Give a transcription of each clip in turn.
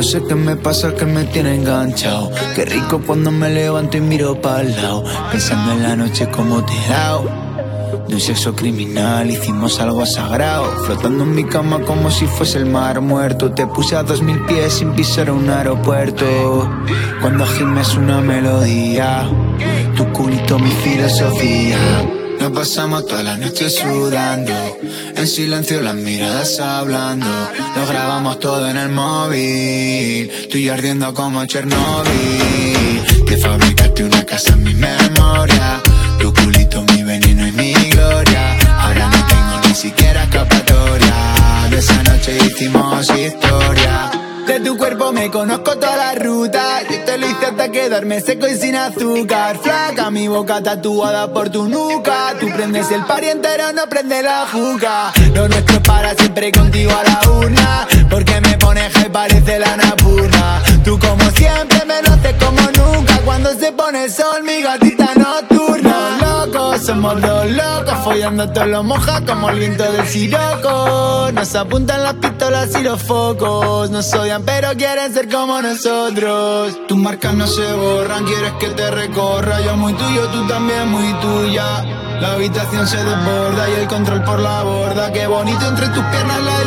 sé qué me pasa, que me tiene enganchado. Qué rico cuando me levanto y miro pa'l lado, pensando en la noche como te he dado. De un sexo criminal hicimos algo sagrado, flotando en mi cama como si fuese el mar muerto. Te puse a 2000 pies sin pisar un aeropuerto. Cuando gimes una melodía, tu culito mi filosofía. Nos pasamos toda la noche sudando, en silencio las miradas hablando. Nos grabamos todo en el móvil, tú y yo ardiendo como Chernobyl. Te fabricaste una casa en mi memoria, tu culito mi veneno y mi gloria. Ahora no tengo ni siquiera escapatoria, de esa noche hicimos historia. De tu cuerpo me conozco toda la ruta, yo te lo hice hasta quedarme seco y sin azúcar. Flaca, mi boca tatuada por tu nuca, tú prendes el party entero, no prende la juca. Lo nuestro para siempre, contigo a la urna, porque me pones que parece la Napurna. Tú como siempre me lo haces como nunca, cuando se pone el sol mi gatita nocturna. Somos dos locos, follando todos los mojas como el viento del siroco. Nos apuntan las pistolas y los focos, nos odian pero quieren ser como nosotros. Tus marcas no se borran, quieres que te recorra. Yo muy tuyo, tú también muy tuya. La habitación se desborda y el control por la borda. Qué bonito entre tus piernas la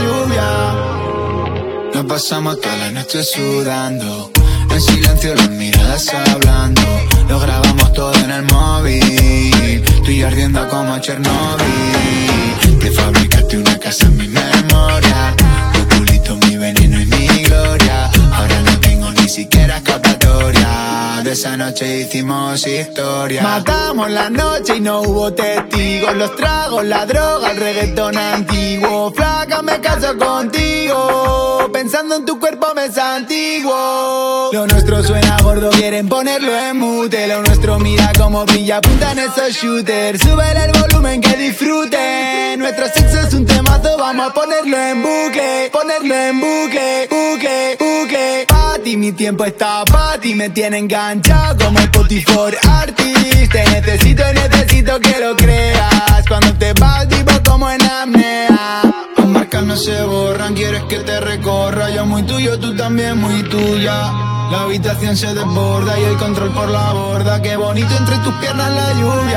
lluvia. Nos pasamos toda la noche sudando, en silencio las miradas hablando. Lo grabamos todo en el móvil, tú y yo ardiendo como Chernobyl. Te fabricaste una casa en mi memoria, tu culito mi veneno y mi gloria. Ahora no tengo ni siquiera escapatoria, de esa noche hicimos historia. Matamos la noche y no hubo testigos, los tragos, la droga, el reggaetón antiguo. Flaca, me caso contigo, pensando en tu cuerpo me santiguo. Lo nuestro suena gordo, quieren ponerlo en mute. Lo nuestro mira como brilla, apuntan esos shooters. Súbele el volumen que disfruten, nuestro sexo es un temazo, vamos a ponerlo en bucle. Ponerlo en bucle, bucle, bucle. Pa' ti mi tiempo está pa' ti, me tiene enganchado como Spotify Artist. Te necesito y necesito que lo creas, cuando te vas tipo como en apnea. Tus marcas no se borran, quieres que te recorra. Yo muy tuyo, tú también muy tuya. La habitación se desborda y el control por la borda. Qué bonito entre tus piernas la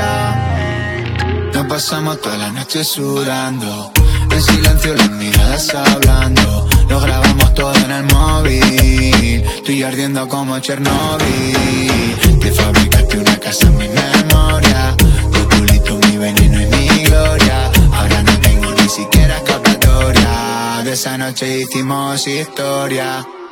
lluvia. Nos pasamos toda la noche sudando, en silencio las miradas hablando. Lo grabamos todo en el móvil, tú y yo ardiendo como Chernobyl. Te fabricaste una casa en mi memoria, tu culito mi veneno y mi gloria. Ahora no tengo ni siquiera escapatoria, de esa noche hicimos historia.